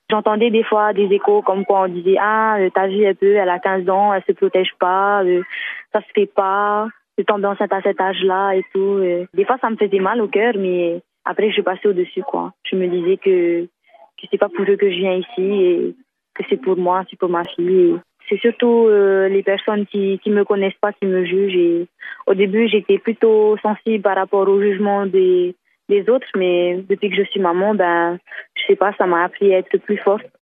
J'entendais des fois des échos comme quoi on disait ah ta vie elle a 15 ans, elle se protège pas, ça se fait pas, de tomber enceinte à cet âge-là et tout. Des fois ça me faisait mal au cœur, mais après je passais au-dessus quoi. Je me disais que c'est pas pour eux que je viens ici et que c'est pour moi, c'est pour ma fille. C'est surtout les personnes qui me connaissent pas qui me jugent. Et au début j'étais plutôt sensible par rapport au jugement des autres, mais depuis que je suis maman, je sais pas, ça m'a appris à être plus forte